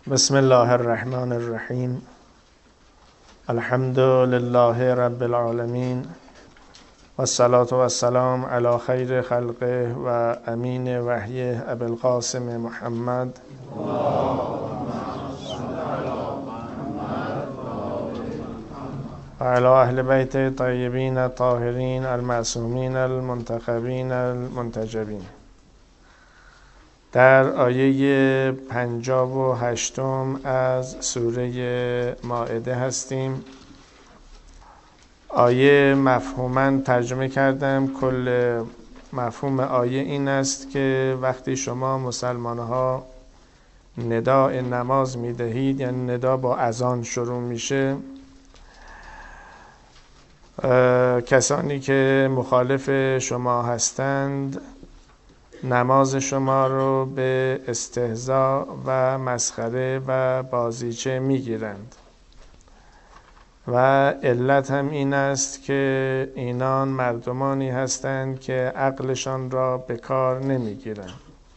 بسم الله الرحمن الرحیم. الحمد لله رب العالمین و الصلاة و السلام علی خیر خلقه و امین وحیه ابوالقاسم محمد و علی اهل بیت طیبین الطاهرین المعصومین المنتخبین المنتجبین. در آیه 58 از سوره مائده هستیم. آیه مفهوماً ترجمه کردم. کل مفهوم آیه این است که وقتی شما مسلمان‌ها نداء نماز میدهید، یعنی ندا با اذان شروع میشه، کسانی که مخالف شما هستند نماز شما رو به استهزاء و مسخره و بازیچه میگیرند و علت هم این است که اینان مردمانی هستند که عقلشان را به کار نمیگیرند.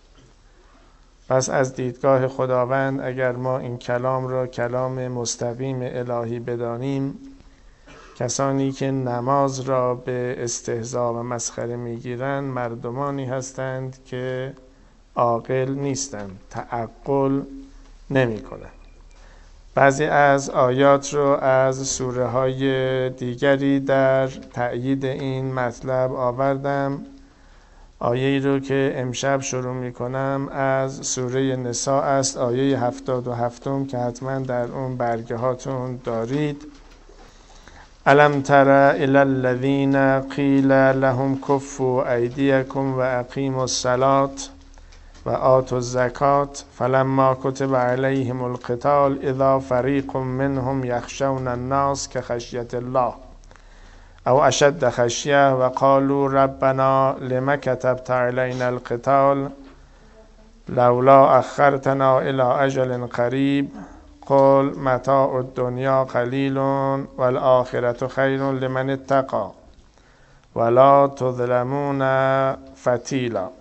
پس از دیدگاه خداوند اگر ما این کلام را کلام مستقیم الهی بدانیم، کسانی که نماز را به استهزاء و مسخره میگیرند مردمانی هستند که عاقل نیستند، تعقل نمی کنند. بعضی از آیات رو از سوره های دیگری در تأیید این مطلب آوردم. آیه‌ای رو که امشب شروع می کنم از سوره نساء است، آیه 77 که حتما در اون برگه هاتون دارید. الم تر الی الذین قیل لهم کفوا ایدیکم و اقیموا الصلاة و آتوا الزکاة فلما کتب علیهم القتال اذا فریق منهم یخشون الناس کخشیة الله او اشد خشیة و قالوا ربنا لم کتبت علینا القتال لولا اخرتنا الی اجل قریب قل متاع الدنیا قلیل والآخرة خیر لمن اتقی ولا تظلمون فتیلا.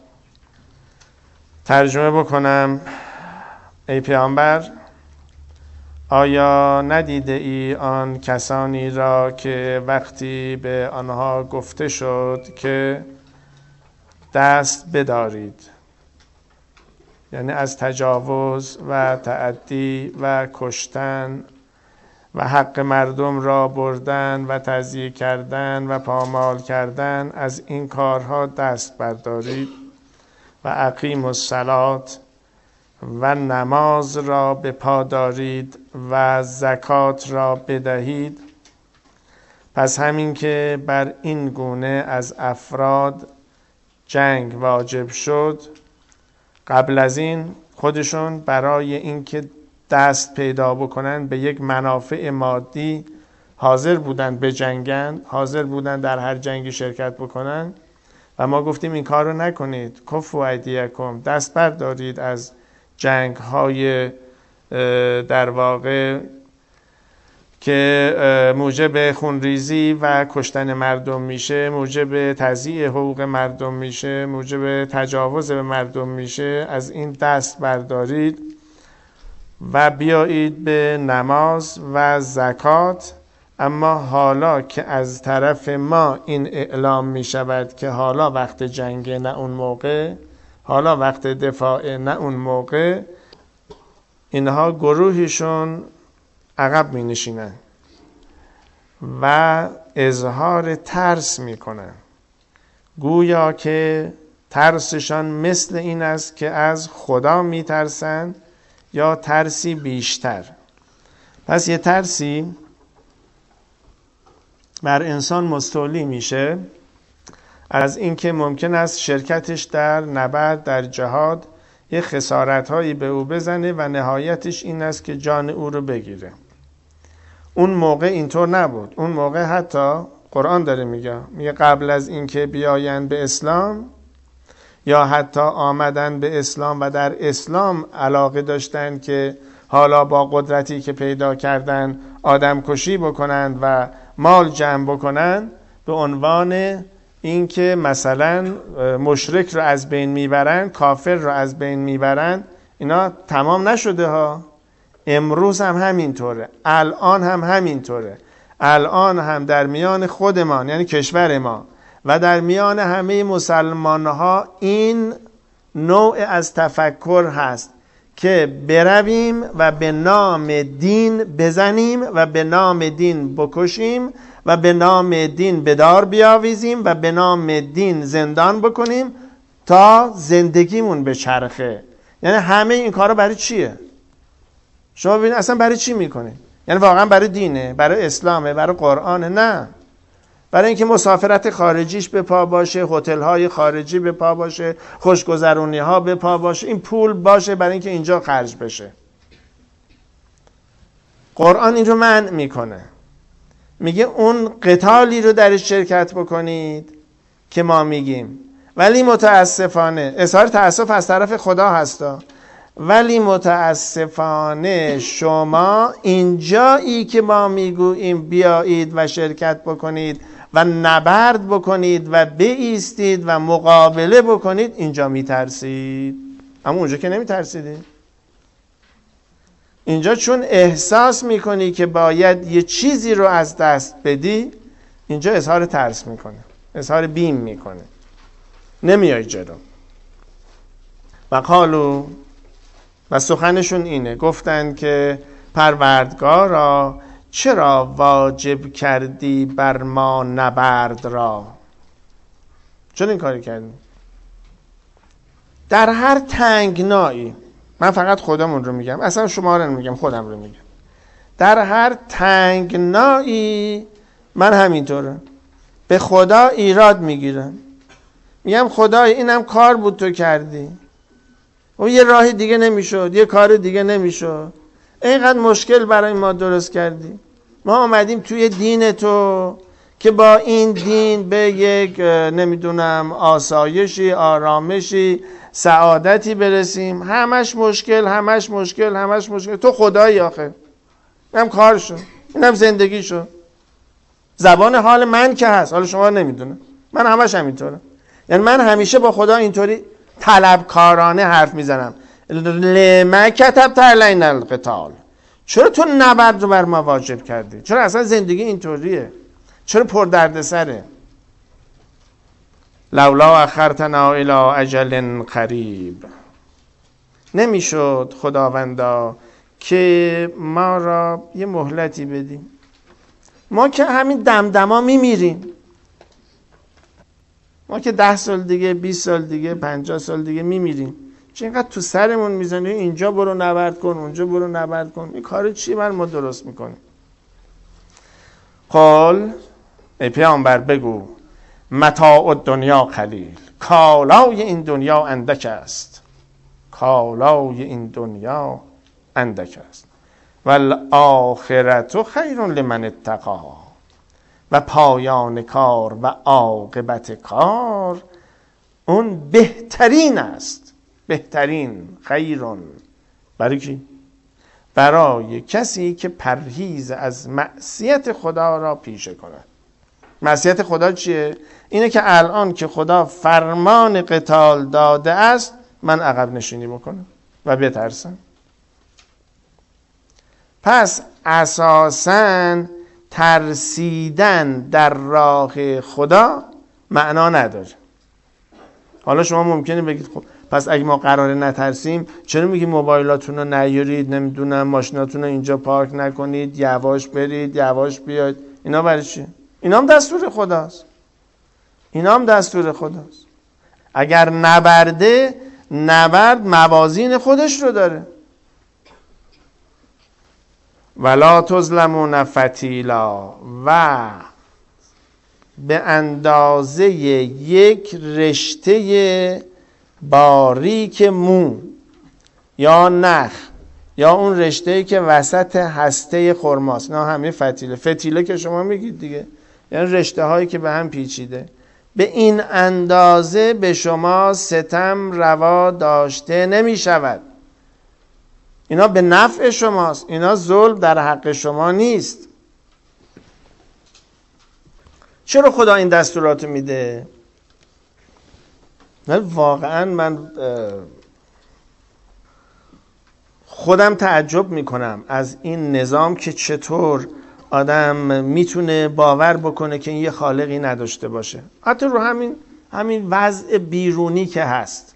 ترجمه بکنم. ای پیامبر، آیا ندیده ای آن کسانی را که وقتی به آنها گفته شد که دست بدارید، یعنی از تجاوز و تعدی و کشتن و حق مردم را بردن و تضییع کردن و پامال کردن، از این کارها دست بردارید و اقیموا الصلاة و نماز را به پا دارید و زکات را بدهید. پس همین که بر این گونه از افراد جنگ واجب شد، قبل از این خودشون برای اینکه دست پیدا بکنن به یک منافع مادی حاضر بودن بجنگن، حاضر بودن در هر جنگی شرکت بکنن و ما گفتیم این کار رو نکنید. کفوا ایدیکم، دست بردارید از جنگ های در واقع که موجب خونریزی و کشتن مردم میشه، موجب تضییع حقوق مردم میشه، موجب تجاوز به مردم میشه. از این دست بردارید و بیایید به نماز و زکات. اما حالا که از طرف ما این اعلام میشود که حالا وقت جنگ نه اون موقع، حالا وقت دفاع نه اون موقع، اینها گروهشون عقب می نشینن و اظهار ترس می کنن، گویا که ترسشان مثل این است که از خدا می ترسن یا ترسی بیشتر. پس یه ترسی بر انسان مستولی میشه از اینکه ممکن است شرکتش در نبرد، در جهاد، یه خسارت هایی به او بزنه و نهایتش این است که جان او رو بگیره. اون موقع اینطور نبود. اون موقع حتی قرآن داره میگه قبل از اینکه بیاین به اسلام یا حتی آمدن به اسلام و در اسلام علاقه داشتن که حالا با قدرتی که پیدا کردن آدم کشی بکنن و مال جمع بکنن، به عنوان اینکه مثلا مشرک رو از بین میبرن، کافر رو از بین میبرن. اینا تمام نشده ها. امروز هم همینطوره، الان هم همینطوره. الان هم در میان خودمان یعنی کشور ما و در میان همه مسلمان ها این نوع از تفکر هست که برویم و به نام دین بزنیم و به نام دین بکشیم و به نام دین به دار بیاویزیم و به نام دین زندان بکنیم تا زندگیمون بچرخه. یعنی همه این کارا برای چیه؟ شما ببینید اصلا برای چی میکنه؟ یعنی واقعا برای دینه، برای اسلامه، برای قرآنه؟ نه، برای اینکه مسافرت خارجیش به پا باشه، هتل‌های خارجی به پا باشه، خوشگذرونی‌ها به پا باشه، این پول باشه برای اینکه اینجا خرج بشه. قرآن این رو منع میکنه، میگه اون قتالی رو درش شرکت بکنید که ما میگیم، ولی متاسفانه اظهار تأسف از طرف خدا هستا، ولی متاسفانه شما اینجایی که ما میگوییم بیایید و شرکت بکنید و نبرد بکنید و بایستید و مقابله بکنید، اینجا میترسید. اما اونجا که نمیترسیدید. اینجا چون احساس میکنی که باید یه چیزی رو از دست بدی، اینجا اظهار ترس میکنه، اظهار بیم میکنه، نمیای جلو. و قالو، و سخنشون اینه، گفتند که پروردگارا چرا واجب کردی بر ما نبرد را؟ چون این کاری کردی؟ در هر تنگنایی، من فقط خودمون رو میگم، اصلا شما رو نمیگم، خودم رو میگم، در هر تنگنایی من همینطورم، به خدا ایراد میگیرم، میگم خدای اینم کار بود تو کردی، و یه راه دیگه نمیشد، یه کار دیگه نمیشد، اینقدر مشکل برای ما درست کردی، ما آمدیم توی دین تو که با این دین به یک نمیدونم آسایشی، آرامشی، سعادتی برسیم، همش مشکل، همش مشکل، همش مشکل. تو خدایی آخه، اینم کار شد، اینم زندگی شد، زبان حال من که هست، حالا شما نمیدونه، من همش همینطورم. یعنی من همیشه با خدا اینطوری طلبکارانه حرف میزنم، لما کتبت علینا القتال، چرا تو نبرد رو بر ما واجب کردی؟ چرا اصلا زندگی اینطوریه؟ چرا پر دردسره؟ لولا اخرتنا الی اجل قریب، نمیشد خداوندا که ما را یه مهلتی بدیم؟ ما که همین دمدما میمیریم، ما که 10 سال دیگه، 20 سال دیگه، 50 سال دیگه میمیریم، چه اینقدر تو سرمون میزنی اینجا برو نبرد کن، اونجا برو نبرد کن؟ این کار چی بر ما درست میکنی؟ قال، ای پیامبر بگو، متاع الدنیا قلیل، کالای این دنیا اندک است، کالای این دنیا اندک است، والآخرة خیر لمن اتقی، و پایان کار و عاقبت کار اون بهترین است، بهترین، خیرون، برای کی؟ برای کسی که پرهیز از معصیت خدا را پیشه کند. معصیت خدا چیه؟ اینه که الان که خدا فرمان قتال داده است، من عقب نشینی بکنم و بترسم. پس اساساً ترسیدن در راه خدا معنا نداره. حالا شما ممکنه بگید خب پس اگه ما قراره نترسیم، چرا میگی موبایلاتون رو نیارید، نمیدونم ماشیناتون رو اینجا پارک نکنید، یواش برید، یواش بیاید؟ اینا برای چی؟ اینا هم دستور خداست، اینا هم دستور خداست. اگر نبرده، نبرد موازین خودش رو داره. ولا تظلمون فتیلا، و به اندازه یک رشته باریک مو یا نخ، یا اون رشته‌ای که وسط هسته خرماست، نه همه فتیله، فتیله که شما میگید دیگه، یعنی رشته هایی که به هم پیچیده، به این اندازه به شما ستم روا داشته نمی شود. اینا به نفع شماست، اینا ظلم در حق شما نیست. چرا خدا این دستورات میده؟ واقعا من خودم تعجب میکنم از این نظام که چطور آدم میتونه باور بکنه که این یه خالقی نداشته باشه. حتی رو همین وضع بیرونی که هست.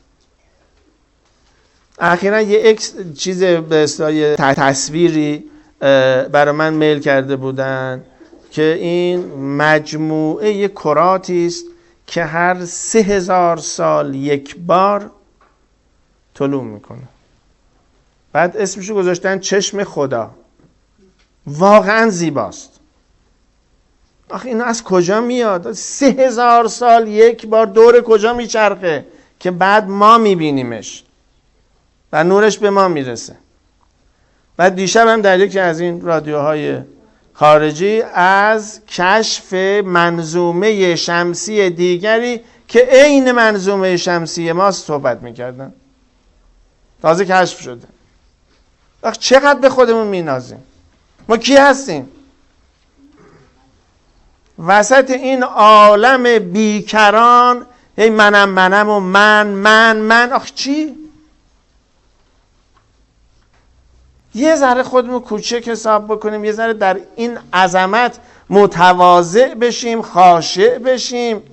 اخیراً یه چیز به اصطلاح تصویری برای من میل کرده بودن که این مجموعه کراتی است که هر 3000 سال یک بار طلوع میکنه. بعد اسمشو گذاشتن چشم خدا. واقعا زیباست. آخه اینا از کجا میاد؟ 3000 سال یک بار دور کجا میچرخه که بعد ما میبینیمش و نورش به ما میرسه. بعد دیشب هم در یکی از این رادیوهای خارجی از کشف منظومه شمسی دیگری که عین منظومه شمسی ما صحبت میکردن. تازه کشف شده. آخه چقدر به خودمون مینازیم؟ ما کی هستیم؟ وسط این عالم بیکران هی منم و من آخه چی؟ یه ذره خودمون کوچک حساب بکنیم، یه ذره در این عظمت متواضع بشیم، خاشع بشیم.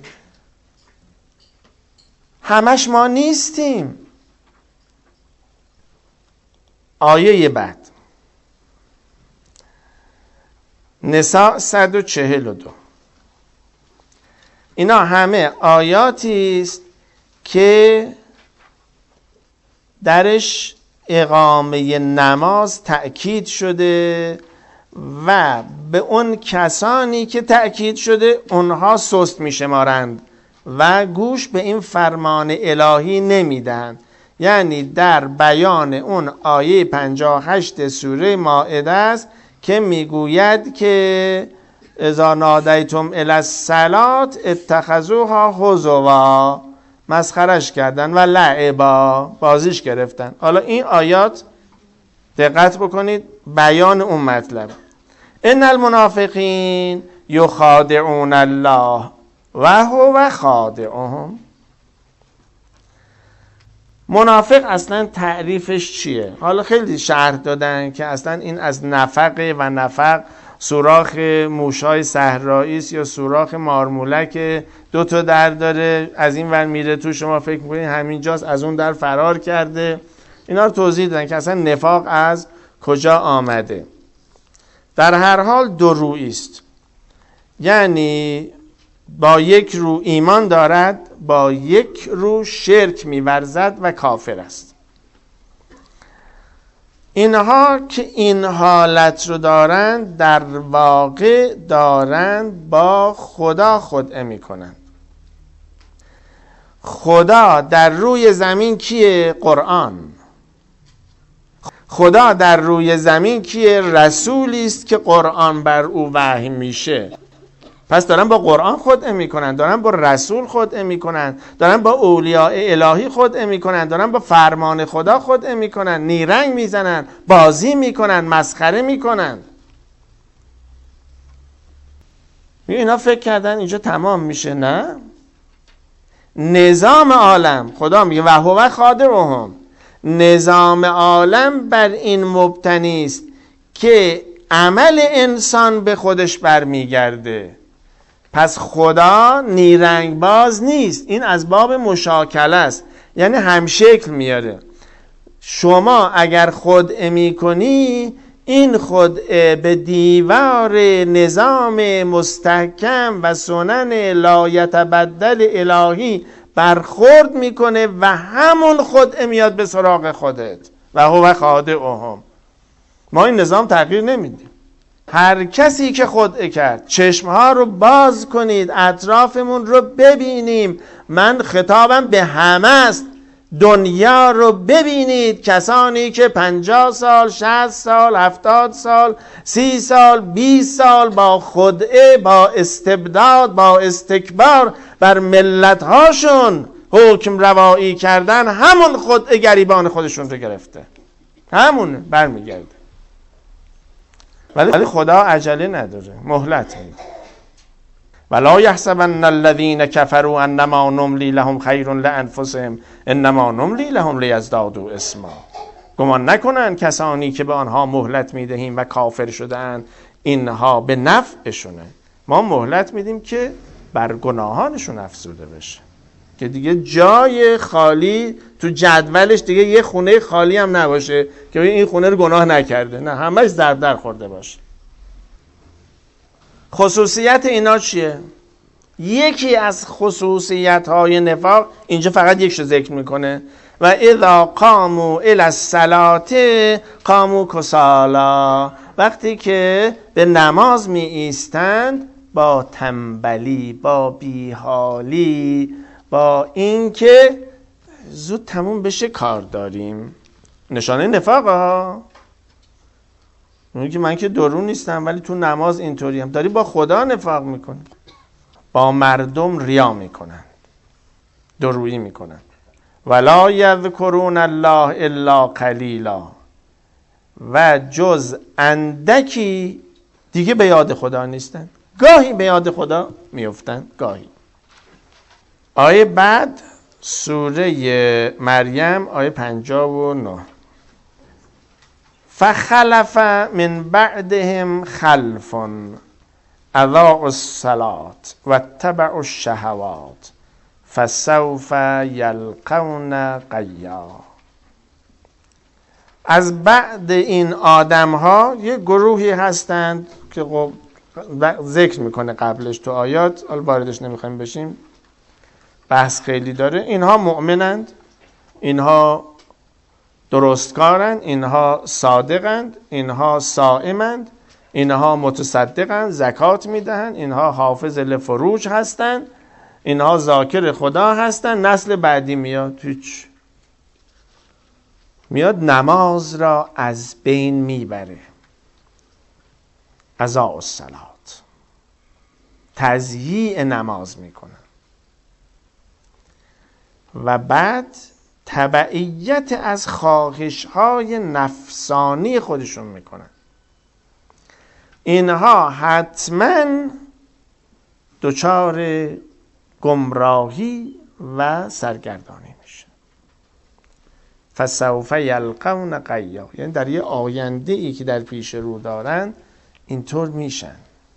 همش ما نیستیم. آیه بعد نساء 142. اینا همه آیاتی است که درش اقامه نماز تأکید شده و به اون کسانی که تأکید شده اونها سست میشمارند و گوش به این فرمان الهی نمیدن. یعنی در بیان اون آیه 58 سوره مائده است که میگوید که اذا نادیتم الی الصلاة اتخذوها هزوا، مسخرش کردن و لعبا، بازیش گرفتن. حالا این آیات دقت بکنید بیان اون مطلب. ان المنافقین یخادعون الله و هو خادعهم. منافق اصلا تعریفش چیه؟ حالا خیلی شرح دادن که اصلا این از نفقه و نفق سوراخ موشای صحرایی است یا سوراخ مارمولک 2 تا در داره، از این ور میره تو، شما فکر میکنید همینجاست، از اون در فرار کرده. اینا رو توضیح دادن که اصلا نفاق از کجا آمده. در هر حال دو رویی است، یعنی با یک رو ایمان دارد، با یک رو شرک می‌ورزد و کافر است. اینها که این حالت رو دارند در واقع دارند با خدا خدعه می‌کنند. خدا در روی زمین کیه؟ قرآن. خدا در روی زمین کیه؟ رسولی است که قرآن بر او وحی میشه. پس دارن با قرآن خدعه میکنن، دارن با رسول خدعه میکنن، دارن با اولیاء الهی خدعه میکنن، دارن با فرمان خدا خدعه میکنن، نیرنگ میزنن، بازی میکنن، مسخره میکنن. اینا فکر کردن اینجا تمام میشه. نه، نظام عالم، خدا میگه و هو خادعهم، نظام عالم بر این مبتنی است که عمل انسان به خودش برمیگرده. پس خدا نیرنگ باز نیست، این از باب مشاکله است، یعنی همشکل میاره. شما اگر خدعه میکنی، این خدعه به دیوار نظام مستحکم و سنن لا یتبدل الهی برخورد میکنه و همون خدعه میاد به سراغ خودت و هو خادعهم. ما این نظام تغییر نمیدیم. هر کسی که خدعه کرد، چشمها رو باز کنید، اطرافمون رو ببینیم. من خطابم به همه است. دنیا رو ببینید، کسانی که 50 سال، 60 سال، 70 سال، 30 سال، 20 سال با خدعه، با استبداد، با استکبار بر ملت‌هاشون حکم روایی کردن، همون خدعه گریبان خودشون رو گرفته، همون برمیگرده. ولی خدا عجله نداره، مهلت میده. ولا یحسبن الذین کفروا انما نملی لهم خیر لانفسهم انما نملی لهم لیزدادوا اثما. گمان نکنن کسانی که به آنها مهلت میدهیم و کافر شدن اینها به نفعشونه. ما مهلت میدیم که بر گناهانشون افزوده بشه، که دیگه جای خالی تو جدولش دیگه یه خونه خالی هم نباشه که این خونه رو گناه نکرده، نه همش ضرب در خورده باشه. خصوصیت اینا چیه؟ یکی از خصوصیت های نفاق اینجا فقط یکشو ذکر میکنه، و اذا قاموا الی الصلاة قاموا کسالا، وقتی که به نماز می ایستند با تنبلی، با بیحالی، با اینکه زود تموم بشه کار داریم. نشانه نفاق ها. میگه من که درون نیستم ولی تو نماز اینطوری هم. داری با خدا نفاق میکنی، با مردم ریا میکنن، درویی میکنن. ولا یذکرون الله الا قلیلا، و جز اندکی دیگه به یاد خدا نیستن. گاهی به یاد خدا میفتن، گاهی. آیه بعد سوره مریم آیه 59. فخلف من بعدهم خلف اضاعوا الصلاة واتبعوا الشهوات فسوف یلقون غیا. از بعد این آدم ها یه گروهی هستند که ذکر میکنه قبلش تو آیات، حالا واردش نمیخوایم بشیم، بحث خیلی داره. اینها مؤمنند، اینها درستکارند، اینها صادقند، اینها صائمند، اینها متصدقند، زکات میدهند، اینها حافظ لفروج هستند، اینها ذاکر خدا هستند. نسل بعدی میاد، هیچ، میاد نماز را از بین میبره. اضاعوا الصلاة، تضییع نماز میکنن و بعد تبعیت از خواهش‌های نفسانی خودشون میکنن. اینها حتما دچار گمراهی و سرگردانی میشه. فسوف یلقون غیا، یعنی در یه آینده ای که در پیش رو دارن اینطور میشن.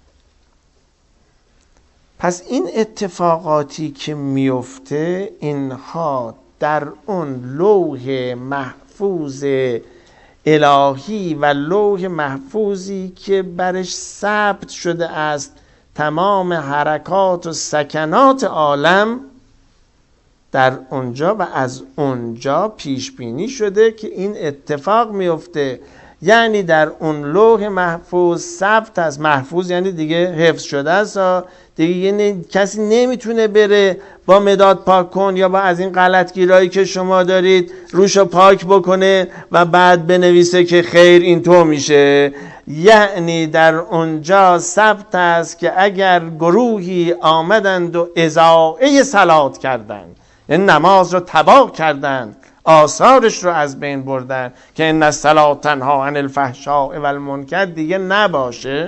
پس این اتفاقاتی که میفته، اینها در اون لوح محفوظ الهی و لوح محفوظی که برش ثبت شده است تمام حرکات و سکنات عالم، در اونجا و از اونجا پیش بینی شده که این اتفاق میفته. یعنی در اون لوح محفوظ ثبت از، محفوظ یعنی دیگه حفظ شده است، دیگه کسی نمیتونه بره با مداد پاک کن یا با از این غلطگیرایی که شما دارید روشو پاک بکنه و بعد بنویسه که خیر این تو میشه. یعنی در اونجا ثبت است که اگر گروهی آمدند و اضاعه صلات کردند، یعنی نماز رو تباه کردند، آثارش رو از بین بردن، که ان الصلاة تنهی عن الفحشاء والمنکر دیگه نباشه،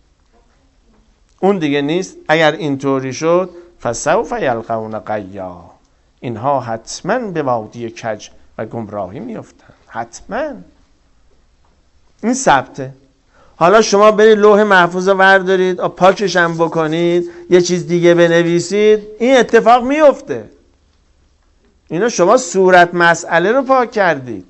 اون دیگه نیست. اگر اینطوری شد فسوف یلقون غیا، اینها حتما به وادی کج و گمراهی میافتند، حتما. این ثبته. حالا شما برید لوح محفوظ رو بردارید، پاکش هم بکنید، یه چیز دیگه بنویسید، این اتفاق میفته. اینا شما صورت مسئله رو پاک کردید.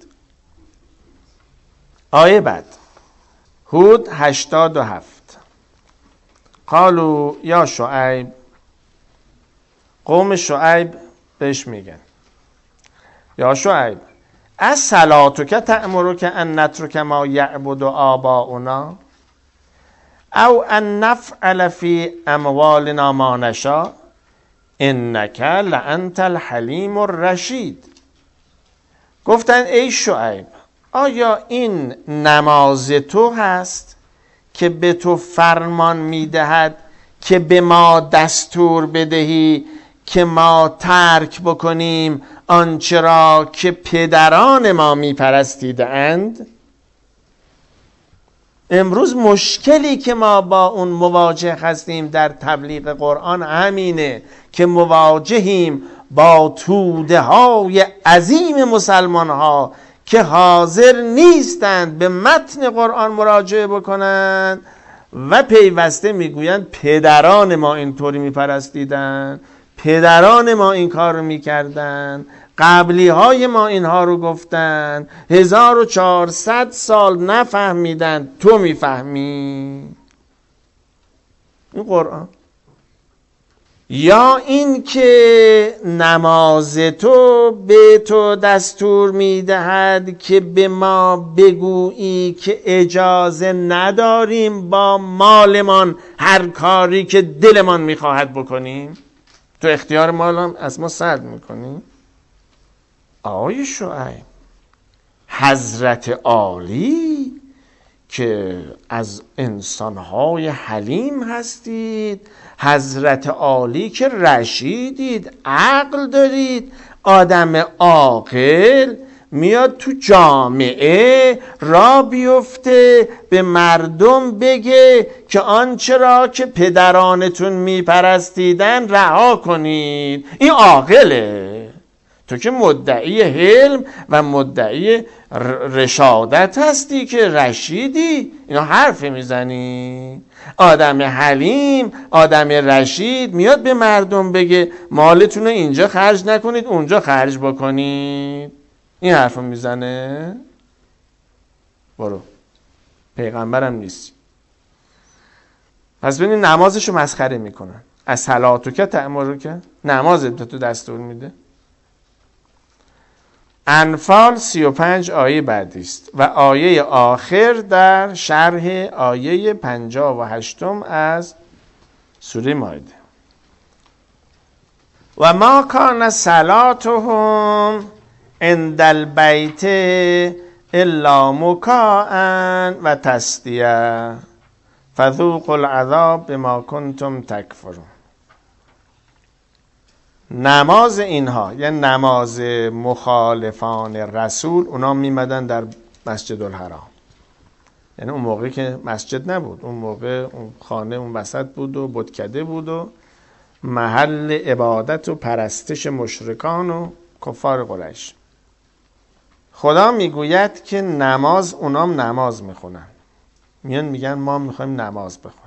آیه بعد هود 87. قالوا یا شعیب، قوم شعیب بهش میگن یا شعیب الصلاتک تأمرک ان نترک ما یعبد آباؤنا او ان نفعل فی اموالنا ما نشاء انک لانت الحلیم الرشید. گفتن ای شعیب، آیا این نماز تو هست که به تو فرمان میدهد که به ما دستور بدهی که ما ترک بکنیم آنچه را که پدران ما میپرستیدند؟ امروز مشکلی که ما با اون مواجه هستیم در تبلیغ قرآن همینه که مواجهیم با توده های عظیم مسلمان ها که حاضر نیستند به متن قرآن مراجعه بکنند و پیوسته میگویند پدران ما اینطوری میپرستیدن، پدران ما این کار رو میکردن، قبلی های ما اینها رو گفتن، 1400 سال نفهمیدن، تو میفهمی. این قرآن. یا این که نماز تو به تو دستور میدهد که به ما بگویی که اجازه نداریم با مالمان هر کاری که دلمان میخواهد بکنیم، تو اختیار مالم از ما سلب میکنی. آقای شعیب، حضرت عالی که از انسانهای حلیم هستید، حضرت عالی که رشیدید، عقل دارید، آدم عاقل میاد تو جامعه را بیفته به مردم بگه که آنچه را که پدرانتون میپرستیدن رها کنید. این عاقله. تو که مدعی حلم و مدعی رشادت هستی که رشیدی، اینا حرف میزنی. آدم حلیم، آدم رشید میاد به مردم بگه مالتون رو اینجا خرج نکنید اونجا خرج بکنید. این حرف میزنه. برو، پیغمبرم نیستی. پس ببینید نمازشو مسخره میکنن. از صلاتو که تأمرو که نمازت تو دستور میده. انفال 35 آیه بعدی است و آیه آخر در شرح آیه 58 از سوره مائده. و ما کان صلاتهم عند البیت الا مکاء و تصدیه فذوقوا العذاب بما کنتم تکفرون. نماز اینها، یعنی نماز مخالفان رسول، اونا میمدن در مسجد الحرام. یعنی اون موقع که مسجد نبود، اون موقع اون خانه اون وسط بود و بتکده بود و محل عبادت و پرستش مشرکان و کفار قریش. خدا میگوید که نماز، اونام نماز میخونن، میان میگن ما میخوایم نماز بخونیم.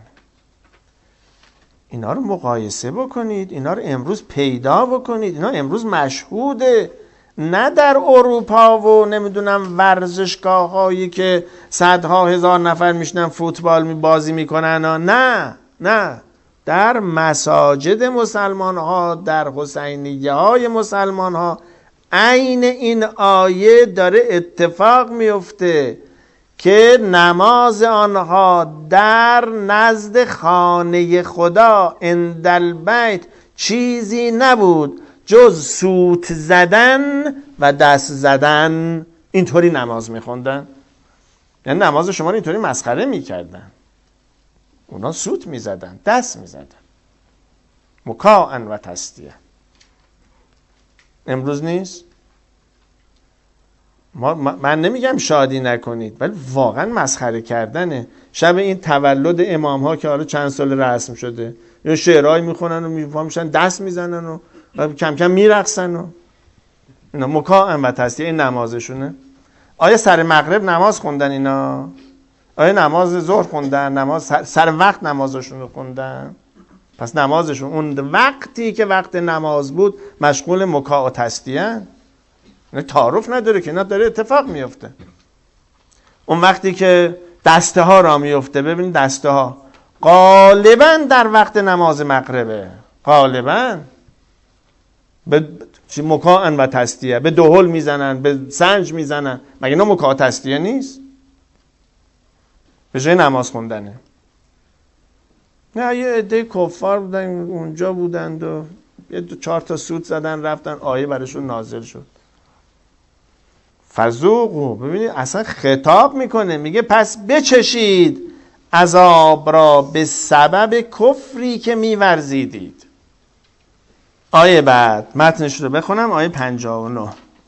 اینا رو مقایسه بکنید، اینا رو امروز پیدا بکنید. اینا امروز مشهوده، نه در اروپا و نمیدونم ورزشگاه هایی که صدها هزار نفر میشنن فوتبال بازی میکنن. نه، در مساجد مسلمان ها، در حسینیه های مسلمان ها عین این آیه داره اتفاق میفته که نماز آنها در نزد خانه خدا عند البیت چیزی نبود جز سوت زدن و دست زدن. اینطوری نماز میخوندن. یعنی نماز شما رو اینطوری مسخره میکردن. اونا سوت میزدن، دست میزدن، مکاء و تصدیه. امروز نیست. من نمیگم شادی نکنید، ولی واقعا مسخره کردنه. شب این تولد امام ها که حالا چند سال رسم شده، یا شعرهایی میخونن و میفهمشن دست میزنن و کم کم میرقصن و اینا. مکاء و تصدیه این نمازشونه. آیا سر مغرب نماز خوندن اینا؟ آیا نماز ظهر خوندن؟ نماز سر وقت نمازشون رو خوندن؟ پس نمازشون اون وقتی که وقت نماز بود مشغول مکاء و تصدیه. تعارف نداره که، نه داره اتفاق میفته. اون وقتی که دسته ها را میفته، ببینید دسته ها غالبا در وقت نماز مغربه، غالبا به مکاء و تصدیه، به دهل میزنن، به سنج میزنن. مگه اینا مکاء و تصدیه نیست؟ به جای نماز خوندنه. نه، یه عده کفار بودن اونجا بودند و یه 4 تا سوت زدن رفتن، آیه برشون نازل شد. فذوقوا، ببینید اصلا خطاب میکنه، میگه پس بچشید عذاب را به سبب کفری که میورزیدید. آیه بعد متنش رو بخونم، آیه 59.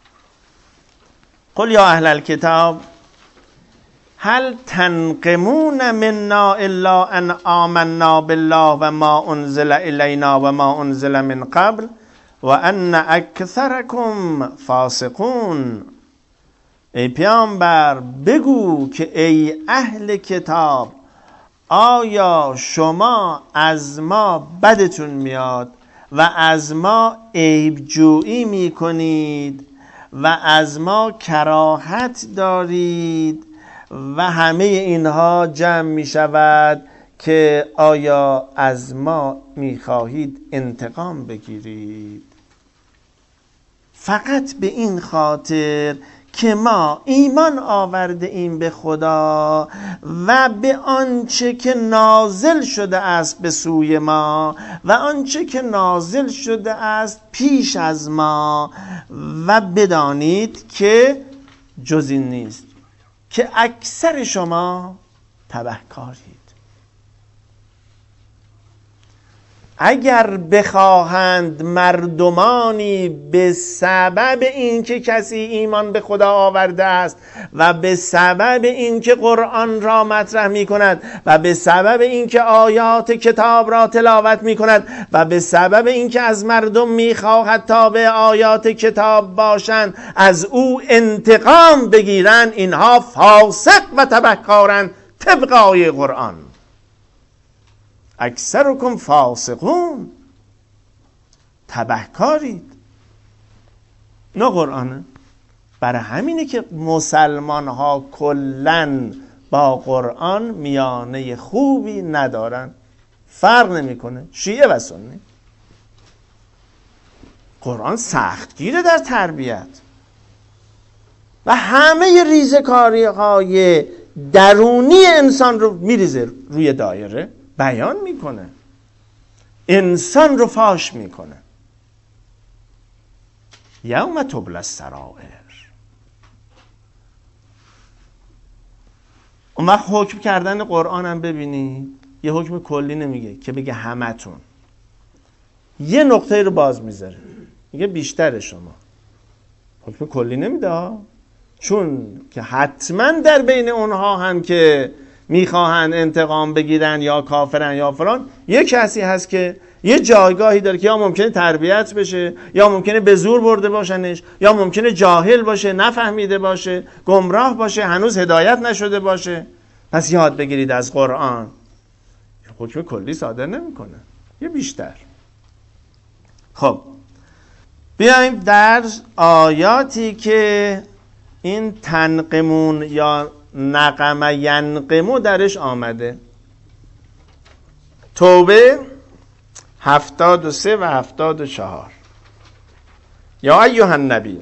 قل یا اهل الکتاب هل تنقمون منا الا ان آمنا بالله و ما انزل الینا و ما انزل من قبل و ان اکثرکم فاسقون. ای پیامبر بگو که ای اهل کتاب آیا شما از ما بدتون میاد و از ما عیب جویی میکنید و از ما کراهت دارید و همه اینها جمع میشود که آیا از ما میخواهید انتقام بگیرید؟ فقط به این خاطر که ما ایمان آورده ایم به خدا و به آنچه که نازل شده است به سوی ما و آنچه که نازل شده است پیش از ما، و بدانید که جز این نیست که اکثر شما تبهکارید. اگر بخواهند مردمانی به سبب اینکه کسی ایمان به خدا آورده است و به سبب اینکه قرآن را مطرح می کند و به سبب اینکه آیات کتاب را تلاوت می کند و به سبب اینکه از مردم می خواهد تابع آیات کتاب باشند از او انتقام بگیرند، اینها فاسق و تبهکارند طبق آیه قرآن. اکثرکم فاسقون، تبهکارید. نه قرآنه. برای همینه که مسلمان ها کلن با قرآن میانه خوبی ندارن، فرق نمیکنه شیعه و سنی. قرآن سختگیره در تربیت و همه ریزکاری های درونی انسان رو میریزه روی دایره، بیان میکنه، انسان رو فاش میکنه. یوم تبلی السرائر. اون وقت حکم کردن قرآن هم ببینید یه حکم کلی نمیگه که بگه همتون، یه نقطه رو باز میذاره، میگه بیشتر شما. حکم کلی نمیده، چون که حتما در بین اونها هم که میخواهن انتقام بگیرن یا کافرن یا فلان، یه کسی هست که یه جایگاهی داره که یا ممکنه تربیت بشه یا ممکنه به زور برده باشنش یا ممکنه جاهل باشه، نفهمیده باشه، گمراه باشه، هنوز هدایت نشده باشه. پس یاد بگیرید از قرآن. حکم کلی صادر نمیکنه، یه بیشتر. خب بیایم در آیاتی که این تنقمون یا نقم ینقمو درش آمده. توبه 73 و 74. یا ایها النبی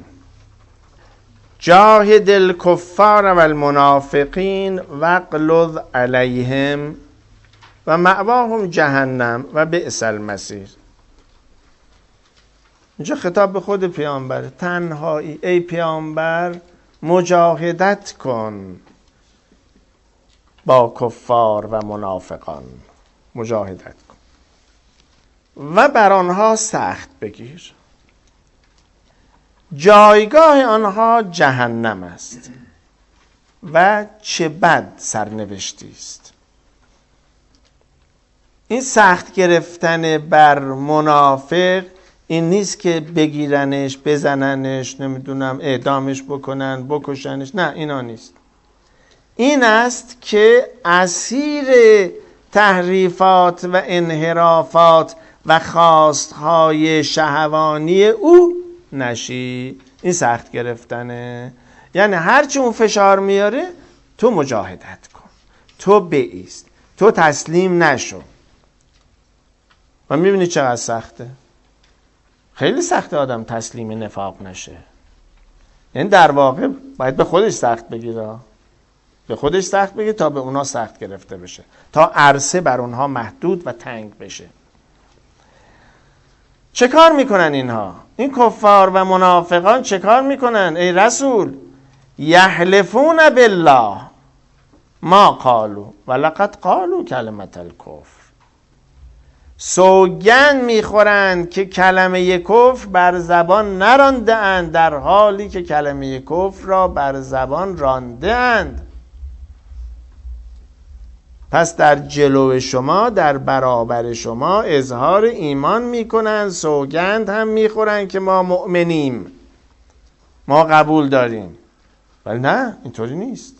جاهد الکفار و المنافقین واغلظ علیهم و مأواهم جهنم و بئس المصیر. اینجا خطاب به خود پیامبر، تنهایی ای پیامبر مجاهدت کن با کفار و منافقان، مجاهدت کن و بر آنها سخت بگیر. جایگاه آنها جهنم است و چه بد سرنوشتی است. این سخت گرفتن بر منافق این نیست که بگیرنش، بزننش، نمیدونم اعدامش بکنن، بکشنش، نه اینا نیست. این است که اسیر تحریفات و انحرافات و خواستهای شهوانی او نشی. این سخت گرفتنه. یعنی هرچی اون فشار میاره تو مجاهدت کن، تو بایست، تو تسلیم نشو. و میبینی چقدر سخته. خیلی سخته آدم تسلیم نفاق نشه. یعنی در واقع باید به خودش سخت بگیره، به خودش سخت بگیره تا به اونا سخت گرفته بشه، تا عرصه بر اونها محدود و تنگ بشه. چه کار میکنن اینها؟ این کفار و منافقان چه کار میکنن ای رسول؟ یحلفون بالله ما قالوا ولقد قالوا کلمة الکفر. سوگند میخورند که کلمه کفر بر زبان نرانده اند، در حالی که کلمه کفر را بر زبان رانده اند. پس در جلو شما، در برابر شما اظهار ایمان میکنند، سوگند هم میخورند که ما مؤمنیم، ما قبول داریم، ولی نه، اینطوری نیست.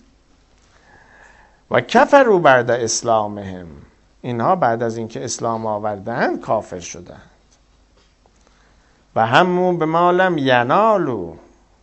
و کفروا بعد اسلامهم، اینها بعد از اینکه اسلام آوردند کافر شدند. و همون به ما لم ینالو،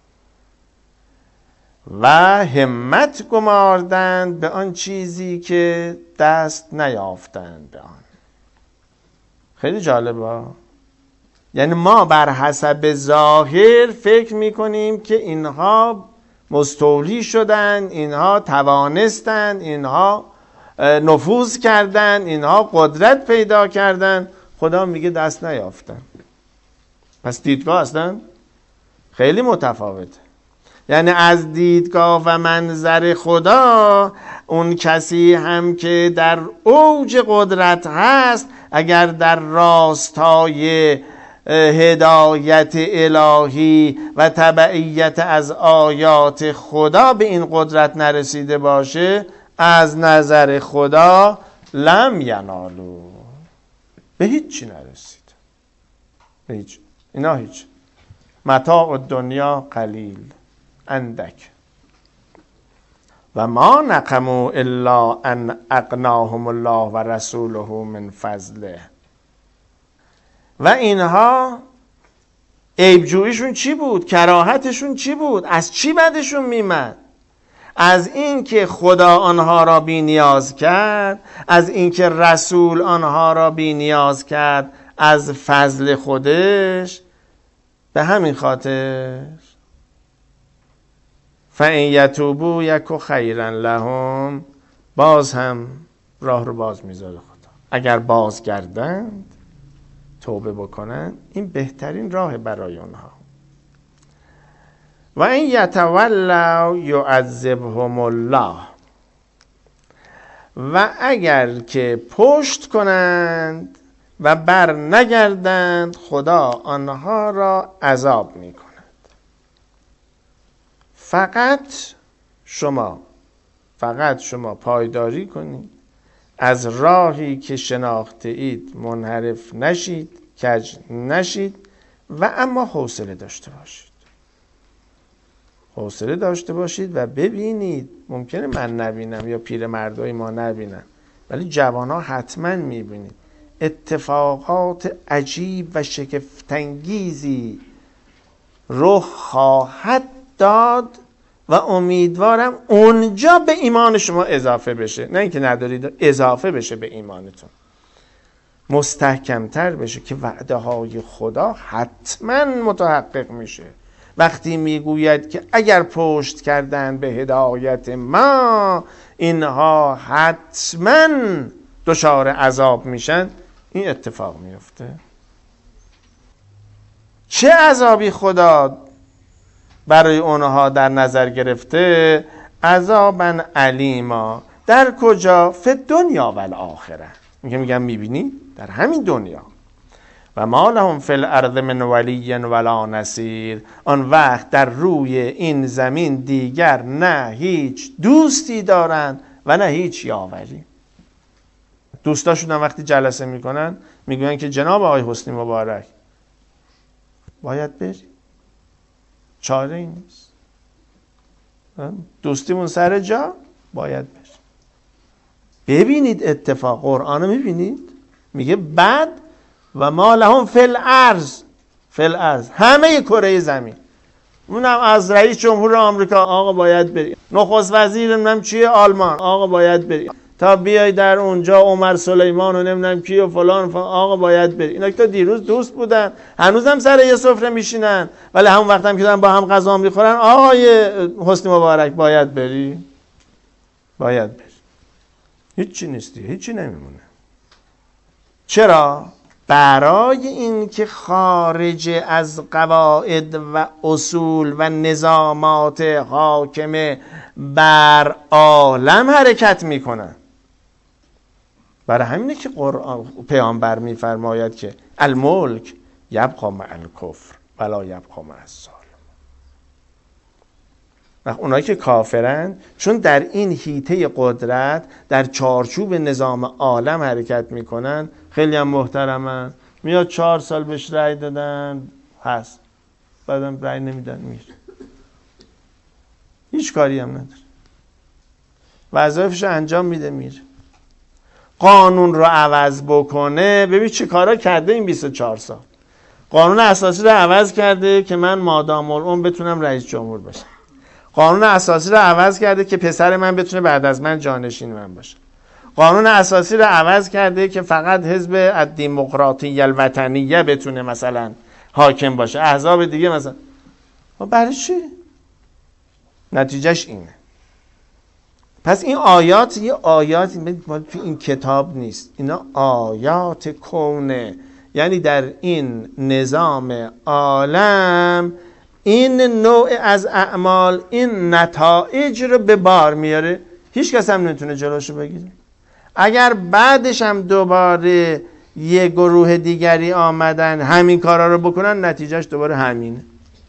و همت گماردند به آن چیزی که دست نیافتند به آن. خیلی جالبه. یعنی ما بر حسب ظاهر فکر میکنیم که اینها مستولی شدن، اینها توانستن، اینها نفوذ کردن، اینها قدرت پیدا کردن. خدا میگه دست نیافتن. پس دیدگاه اصلا خیلی متفاوته. یعنی از دیدگاه و منظر خدا، اون کسی هم که در اوج قدرت هست، اگر در راستای هدایت الهی و تبعیت از آیات خدا به این قدرت نرسیده باشه، از نظر خدا لم ینالو، به هیچی نرسید. به هیچ. اینا هیچ. متاع الدنیا قلیل، اندک. و ما نقموا الا ان اغناهم الله و رسوله من فضله. و اینها عیبجوییشون چی بود؟ کراهتشون چی بود؟ از چی بدشون میمد؟ از این که خدا آنها را بی نیاز کرد، از این که رسول آنها را بی نیاز کرد از فضل خودش. به همین خاطر فَإِنْ يَتُوبُوا یَکُ خَیْرًا لَهُمْ، باز هم راه رو باز میذاره خدا. اگر بازگردند، توبه بکنن، این بهترین راه برای اونها. و این یتولوا یعذبهم الله، و اگر که پشت کنند و بر نگردند، خدا آنها را عذاب می کند. فقط شما پایداری کنید، از راهی که شناخته اید منحرف نشید، کج نشید، و اما حوصله داشته باشید و ببینید. ممکنه من نبینم یا پیرمردای ما نبینن، ولی جوانها حتما میبینید اتفاقات عجیب و شگفت‌انگیزی رخ خواهد داد و امیدوارم اونجا به ایمان شما اضافه بشه، نه اینکه ندارید، اضافه بشه به ایمانتون، مستحکمتر بشه که وعده های خدا حتما متحقق میشه. وقتی میگوید که اگر پشت کردن به هدایت ما، اینها حتما دچار عذاب میشن، این اتفاق میفته. چه عذابی خدا برای اونها در نظر گرفته؟ عذابا علیما. در کجا؟ فی الدنیا و الاخره. میگم میبینی در همین دنیا. و ما لهم فی الارض من ولی ولا نصیر. آن وقت در روی این زمین دیگر نه هیچ دوستی دارن و نه هیچ یاوری. دوستاشون هم وقتی جلسه میکنن میگوین که جناب آقای حسنی مبارک باید بری، چاره ای نیست، دوستیمون سر جا، باید بری. ببینید اتفاق قرآن میبینید، میگه بعد و ما لهم فی الارض، همه کره زمین. اونم از رئیس جمهور آمریکا، آقا باید بری، نخست وزیر نمیدونم چیه آلمان، آقا باید بری، تا بیای در اونجا عمر سلیمان و نمیدونم کی و فلان آقا باید بری. اینا که تا دیروز دوست بودن، هنوزم سر یه سفره میشینن، ولی همون وقت هم که دارن با هم غذا میخورن، آقای حسنی مبارک باید بری، باید بری. هیچی نیستی، هیچی نمیمونه. چرا؟ برای این که خارج از قواعد و اصول و نظامات حاکم بر عالم حرکت میکنن. برای همینه که پیامبر میفرماید که الملک یبقی مع الکفر ولا یبقی مع الظالم. اونایی که کافرن، چون در این حیطه قدرت در چارچوب نظام عالم حرکت میکنن، خیلی هم محترمن، میاد 4 سال بهش رأی دادن هست، بعدم رأی نمیدن میره. هیچ کاری هم نداره، وظایفش انجام میده میره. قانون رو عوض بکنه، ببین چه کارا کرده این 24 سال. قانون اساسی رو عوض کرده که من مادام العمر بتونم رئیس جمهور باشم. قانون اساسی رو عوض کرده که پسر من بتونه بعد از من جانشین من باشه. قانون اساسی رو عوض کرده که فقط حزب الدموکراتیه الوطنیه بتونه مثلا حاکم باشه، احزاب دیگه مثلا. برای چی؟ نتیجهش اینه. پس این آیات یه آیات تو این کتاب نیست، اینا آیات کونه، یعنی در این نظام عالم این نوع از اعمال این نتایج رو به بار میاره، هیچ کس هم نمیتونه جلوشو بگیره. اگر بعدش هم دوباره یه گروه دیگری آمدن همین کارا رو بکنن، نتیجهش دوباره همینه.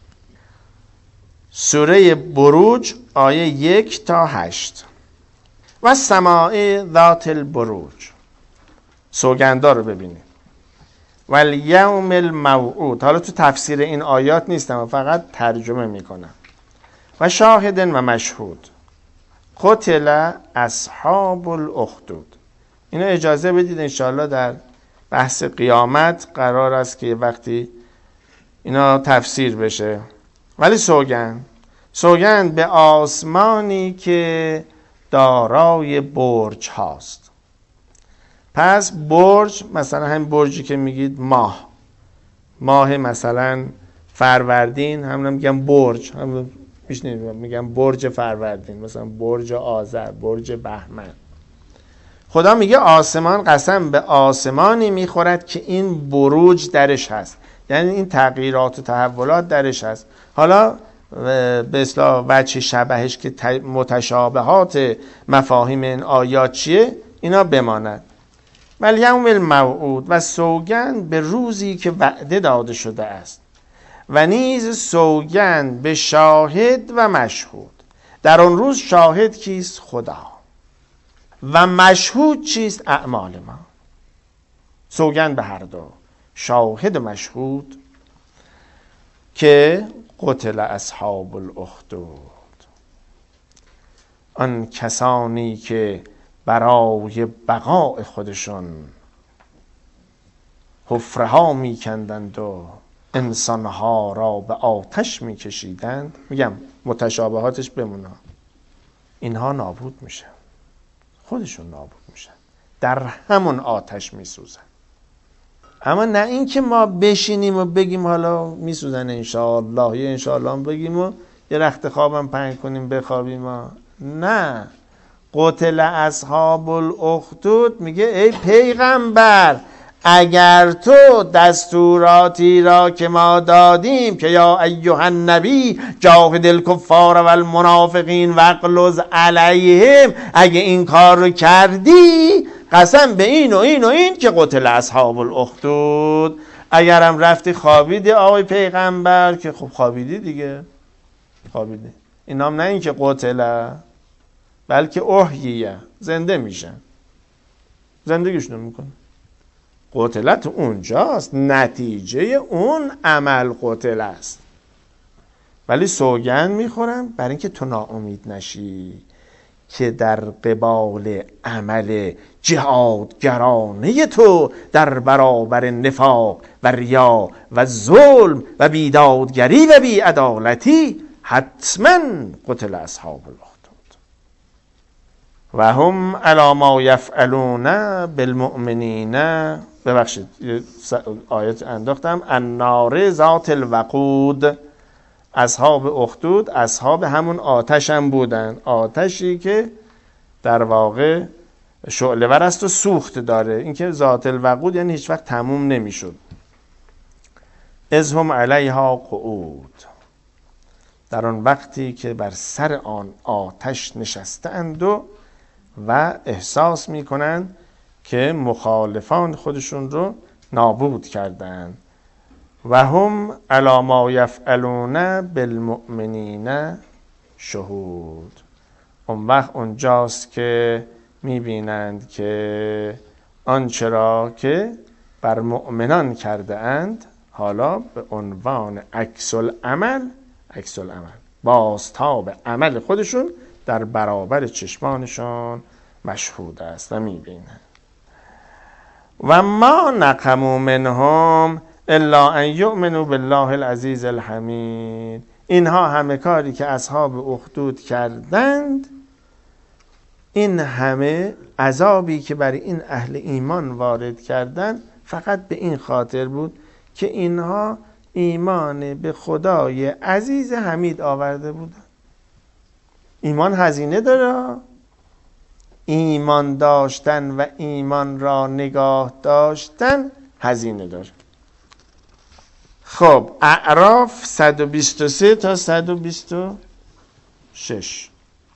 سوره بروج آیه 1 تا 8. و سماع ذات البروج، سوگندا رو ببینید. و الیوم الموعود، حالا تو تفسیر این آیات نیستم، فقط ترجمه میکنم. و شاهد و مشهود، قتل اصحاب الاخدود. اینو اجازه بدید انشاءالله در بحث قیامت قرار است که وقتی اینا تفسیر بشه. ولی سوگند به آسمانی که دارای برج هاست. پس برج مثلا همین برجی که میگید ماه مثلا فروردین، همون میگم برج، هم میگم برج فروردین، مثلا برج آذر، برج بهمن. خدا میگه آسمان، قسم به آسمانی میخورد که این بروج درش هست، یعنی این تغییرات و تحولات درش هست. حالا به اصطلاح وجه شبهش که متشابهات مفاهیم این آیات چیه اینا بماند. ولی یوم الموعود، و سوگند به روزی که وعده داده شده است، و نیز سوگند به شاهد و مشهود. در آن روز شاهد کیست؟ خدا. و مشهود چیست؟ اعمال ما. سوگند به هر دو، شاهد و مشهود، که قتل اصحاب الاخدود، آن کسانی که برای بقای خودشون حفره ها می کندند و انسان ها را به آتش می کشیدند. میگم متشابهاتش بمونه، اینها نابود میشن، خودشون نابود میشن، در همون آتش می سوزن. اما نه این که ما بشینیم و بگیم حالا می سوزن انشاءالله، یا انشاءالله بگیم و یه رخت خوابم پهن کنیم بخوابیم. نه، قتل اصحاب الاخدود میگه ای پیغمبر، اگر تو دستوراتی را که ما دادیم که یا ایها النبی جاهد الکفار و المنافقین واغلظ علیهم، اگه این کار رو کردی قسم به این و این و این که قتل اصحاب الاخدود. اگرم رفتی خوابیدی آقای پیغمبر، که خب خوابیدی دیگه، خوابیدی. این هم نه این که قتله، بلکه احییه، زنده میشن، زندگیشون میکنه. قتلت اونجاست، نتیجه اون عمل قتل است. ولی سوگند میخورم برای اینکه تو ناامید نشی که در قبال عمل جهادگرانه تو در برابر نفاق و ریا و ظلم و بیدادگری و بیعدالتی حتما قتل اصحاب الاخدود و هم علی ما یفعلون بالمؤمنین. ببخشید آیت انداختم. النار ذات الوقود، اصحاب اخدود اصحاب همون آتش هم بودن، آتشی که در واقع شعله ور است و سوخت داره. این که ذات الوقود یعنی هیچ وقت تموم نمیشد. اذ هم علیها قعود، در آن وقتی که بر سر آن آتش نشستند و احساس میکنند که مخالفان خودشون رو نابود کردند. و هم علی ما یفعلون بالمؤمنین شهود. اون وقت اونجاست که میبینند که آنچه را که بر مؤمنان کرده اند حالا به عنوان عکس العمل بازتاب عمل خودشون در برابر چشمانشان مشهود است و میبینند. و ما نقموا منهم الا ان یؤمنوا بالله العزیز الحمید. اینها همه کاری که اصحاب اخدود کردند، این همه عذابی که برای این اهل ایمان وارد کردند، فقط به این خاطر بود که اینها ایمان به خدای عزیز حمید آورده بودند. ایمان هزینه داره. ایمان داشتن و ایمان را نگاه داشتن هزینه داره. خب اعراف 123 تا 126.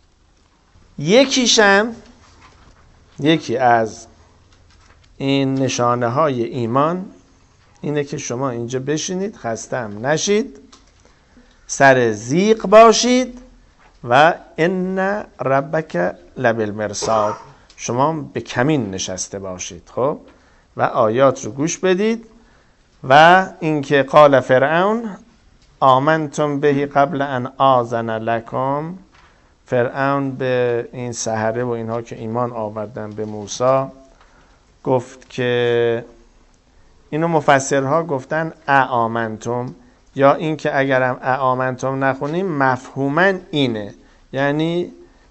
یکی از این نشانه های ایمان اینه که شما اینجا بشینید، خسته هم نشید، سر زیق باشید و ان ربک لبالمرصاد، شما به کمین نشسته باشید. خب و آیات رو گوش بدید. و اینکه قال فرعون آمنتم به قبل ان آذن لکم، فرعون به این سحره و اینها که ایمان آوردن به موسی گفت که، اینو مفسرها گفتن آمنتم، یا این که اگرم آمنتم نخونیم مفهوما اینه، یعنی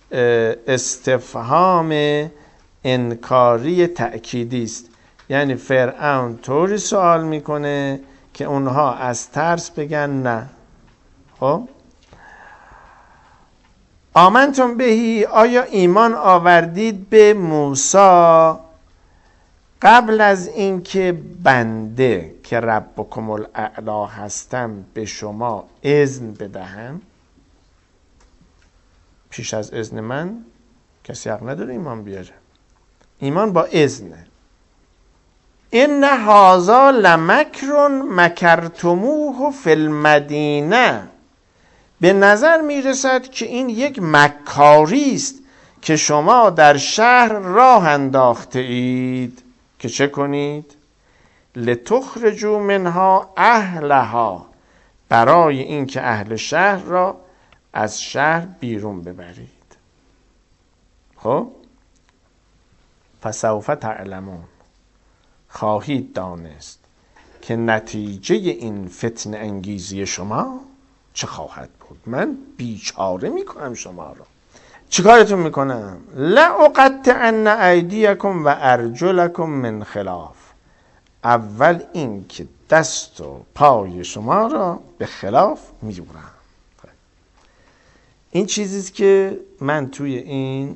استفهام انکاری تأکیدی است. یعنی فرعون طوری سوال میکنه که اونها از ترس بگن نه. خب آمنتم بهی، آیا ایمان آوردید به موسی قبل از اینکه بنده که ربکم الاعلی هستم به شما اذن بدهم؟ پیش از اذن من کسی حق نداره ایمان بیاره. ایمان با اذنه. ان هذا لمکر مکرتموه فی المدینه، به نظر میرسد که این یک مکاری است که شما در شهر راه انداخته اید که چه کنید؟ لتخرجوا منها اهلها، برای اینکه اهل شهر را از شهر بیرون ببرید. خب فسوف تعلمون، خواهید دانست که نتیجه این فتنه انگیزی شما چه خواهد بود. من بیچاره میکنم شما را. چیکارتون میکنم؟ لأقطعن ایدیکم و ارجلکم من خلاف، اول این که دست و پای شما را به خلاف میبرم. این چیزیست که من توی این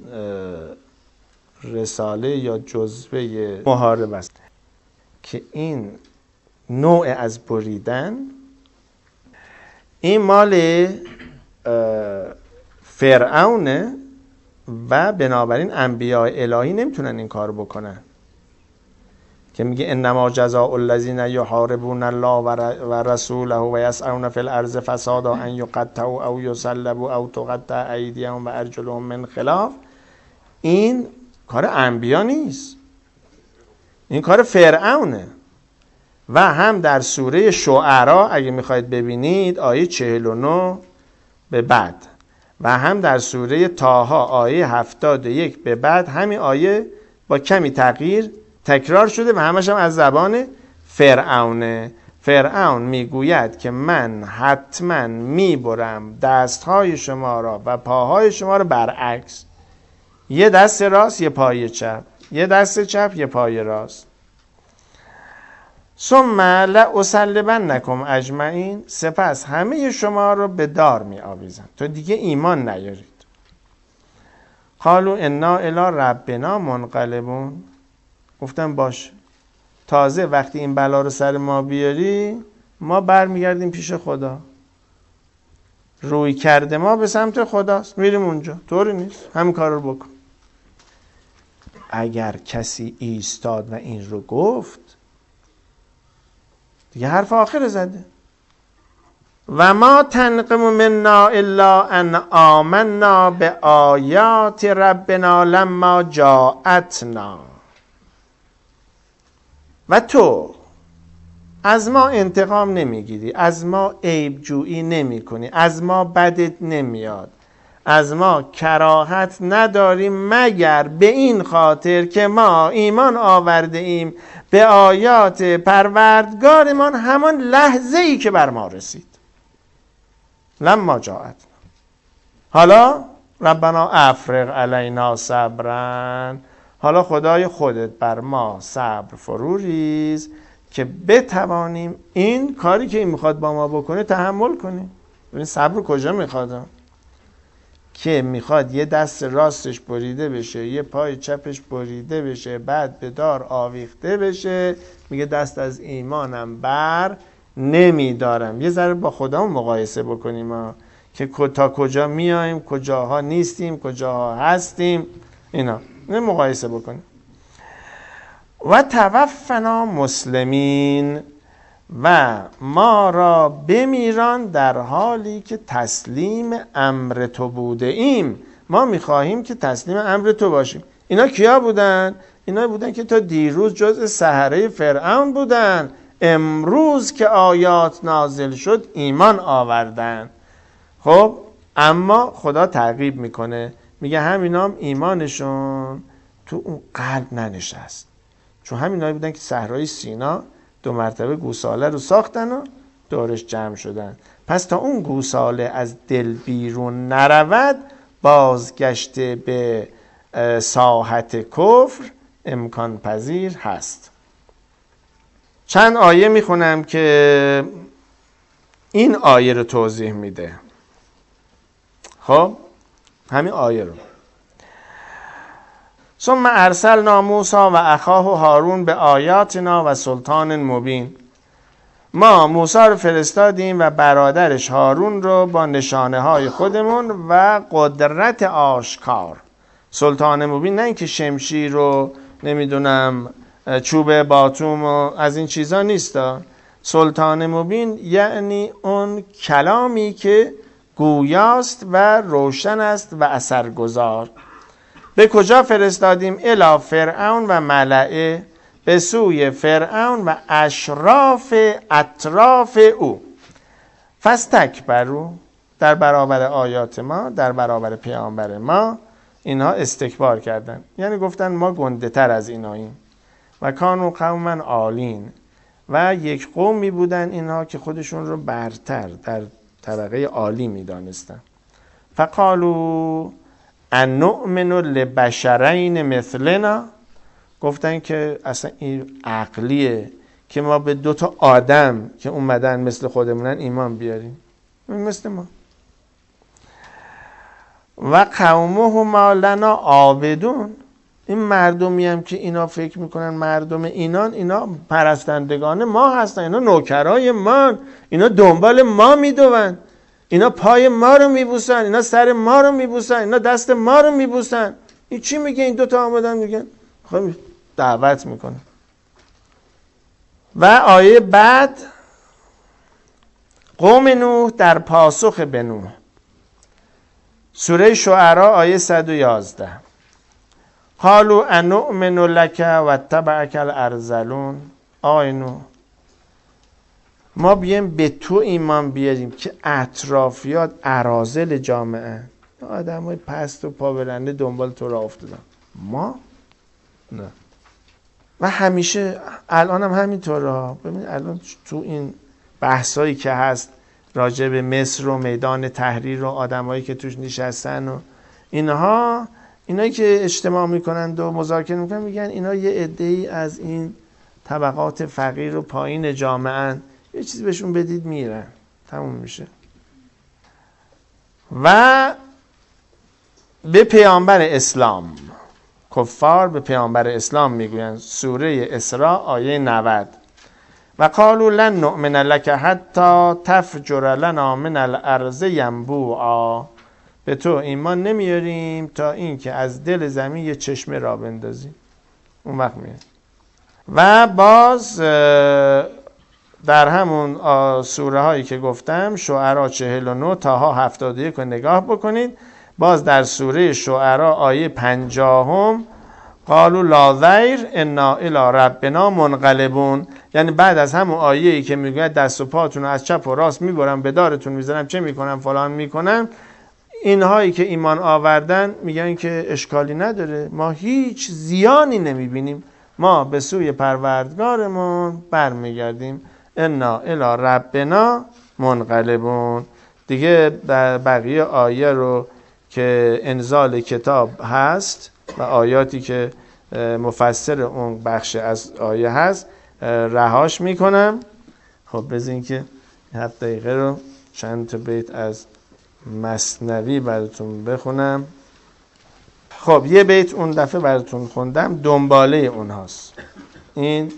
رساله یا جزوه محاربه است که این نوع از بریدن، این مال فرعونه و بنابراین انبیاء الهی نمیتونن این کار بکنن که میگه انما جزاء الذین یحاربون الله و رسوله و یسعون فی الارض فسادا ان یقطعوا او یصلبوا او تقطع ایدیهم و ارجلهم من خلاف. این کار انبیا نیست، این کار فرعونه. و هم در سوره شعرا اگه میخواید ببینید آیه 49 به بعد، و هم در سوره طه آیه 71 به بعد، همین آیه با کمی تغییر تکرار شده و همش هم از زبان فرعونه. فرعون میگوید که من حتما میبرم دستهای شما را و پاهای شما را برعکس، یه دست راست یه پای چپ، یه دست چپ یه پای راست. ثم لأصلبنکم اجمعین، سپس همه شما رو به دار می آویزم تو دیگه ایمان نیارید. قالوا انا الی ربنا منقلبون، گفتم باش، تازه وقتی این بلا رو سر ما بیاری ما برمیگردیم پیش خدا، روی کرده ما به سمت خداست، میریم اونجا. طوری نیست، همین کار رو بکن. اگر کسی ایستاد و این رو گفت دیگه حرف آخر زده. و ما تنقم منا الا ان آمنا به آیات ربنا لما جاءتنا. و تو از ما انتقام نمیگیری، از ما عیب جویی نمی کنی، از ما بدت نمیاد، از ما کراهت نداریم مگر به این خاطر که ما ایمان آورده ایم به آیات پروردگارمان همان لحظه ای که بر ما رسید. لما جاءت. حالا ربنا افرغ علینا صبرا، حالا خدای خودت بر ما صبر فرو ریز که بتوانیم این کاری که این میخواد با ما بکنه تحمل کنیم. ببین صبر کجا میخواد؟ که میخواد یه دست راستش بریده بشه، یه پای چپش بریده بشه، بعد به دار آویخته بشه، میگه دست از ایمانم بر نمیدارم. یه ذره با خودمون مقایسه بکنیم که تا کجا میایم، کجاها نیستیم، کجاها هستیم، اینا مقایسه بکنیم. و توفنا مسلمین، و ما را بمیران در حالی که تسلیم امر تو بوده ایم. ما میخواهیم که تسلیم امر تو باشیم. اینا کیا بودن؟ اینا بودن که تا دیروز جزء سحره فرعون بودن، امروز که آیات نازل شد ایمان آوردن. خب اما خدا تعقیب میکنه، میگه همینام ایمانشون تو اون قلب ننشست، چون همینایی بودن که صحرای سینا 2 مرتبه گوساله رو ساختن و دورش جمع شدن. پس تا اون گوساله از دل بیرون نرود، بازگشت به ساحت کفر امکان پذیر هست. چند آیه میخونم که این آیه رو توضیح میده. خب همین آیه رو: ثم ارسلنا موسی و اخاه هارون به آیاتنا و سلطان مبین. ما موسی رو فرستادیم و برادرش هارون رو با نشانه های خودمون و قدرت آشکار. سلطان مبین نه اینکه شمشیر رو نمیدونم چوب باتوم و از این چیزا نیستا. سلطان مبین یعنی اون کلامی که گویاست و روشن است و اثرگذار. به کجا فرستادیم؟ الی فرعون و ملئه، به سوی فرعون و اشراف اطراف او. فاستکبروا، در برابر آیات ما، در برابر پیامبر ما اینها استکبار کردن، یعنی گفتن ما گنده تر از ایناییم. و کانوا قوما عالین، و یک قومی بودن اینها که خودشون رو برتر در طبقه عالی میدانستن. فقالوا ان نؤمن لبشرین مثلنا، گفتن که اصلا این عقلیه که ما به 2 تا آدم که اومدن مثل خودمونن ایمان بیاریم، مثل ما. و قومهما لنا عابدون، این مردمی هم که اینا فکر میکنن مردم اینان، اینا پرستندگان ما هستن، اینا نوکرای ما، اینا دنبال ما میدوند، اینا پای ما رو میبوسن، اینا سر ما رو میبوسن، اینا دست ما رو میبوسن. این چی میگه؟ این 2 تا آمدن میگن خب دعوت میکنه. و آیه بعد قوم نوح در پاسخ به نوح، سوره شعراء آیه 111: قالوا انؤمن لك واتبعك الارذلون. آی نوح، ما بیایم به تو ایمان بیاریم که اطرافیات اراذل جامعه، آدم های پست و پابرنده دنبال تو را افتادن، ما نه. و همیشه الان هم همینطوره. ببینید الان تو این بحثایی که هست راجع به مصر و میدان تحریر و آدمایی که توش نشستن و اینایی که اجتماع میکنند و مذاکره میکنن، میگن اینا یه عده‌ای از این طبقات فقیر و پایین جامعه، یه چیزی بهشون بدید میرن، تموم میشه. و به پیامبر اسلام، کفار به پیامبر اسلام میگویند، سوره اسراء آیه 90: و قالوا لن نؤمن لك حتی تفجر لنا من الارض ینبوعا. به تو ایمان نمیاریم تا این که از دل زمین یه چشمه را بندازی. اون وقت میاد. و باز در همون سوره هایی که گفتم، شعراء 49 تا 71 رو نگاه بکنید. باز در سوره شعراء آیه 50 قالوا لا ضیر انا الی ربنا منقلبون. یعنی بعد از همون آیه‌ای که میگه دست و پاتون رو از چپ و راست میبرم به دارتون میزنم چه میکنم فلان میکنم، اینهایی که ایمان آوردن میگن که اشکالی نداره، ما هیچ زیانی نمیبینیم، ما به سوی پروردگارمون برمیگردیم. انا الی ربنا منقلبون. دیگه بقیه آیه رو که انزال کتاب هست و آیاتی که مفسر اون بخش از آیه هست رهاش میکنم. خب بذارین که 7 دقیقه رو چند تا بیت از مثنوی براتون بخونم. خب یه بیت اون دفعه براتون خوندم، دنباله اون هاست. این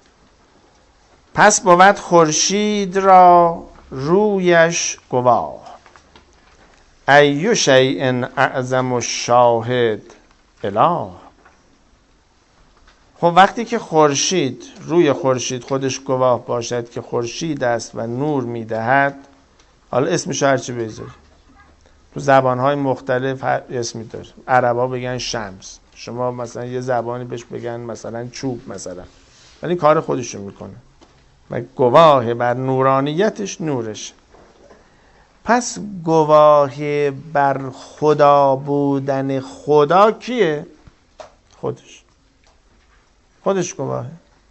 پس بود خورشید را رویش گواه، ای شیء اعظم الشاهد اله. خب وقتی که خورشید، روی خورشید خودش گواه باشد که خورشید است و نور میدهد، حالا اسمش هرچی بذاری، تو زبانهای مختلف هر اسمی داره. عربا بگن شمس، شما مثلا یه زبانی بهش بگن مثلا چوب مثلا، ولی کار خودشو میکنه و گواه بر نورانیتش نورش. پس گواه بر خدا بودن خدا کیه؟ خودش گواهه.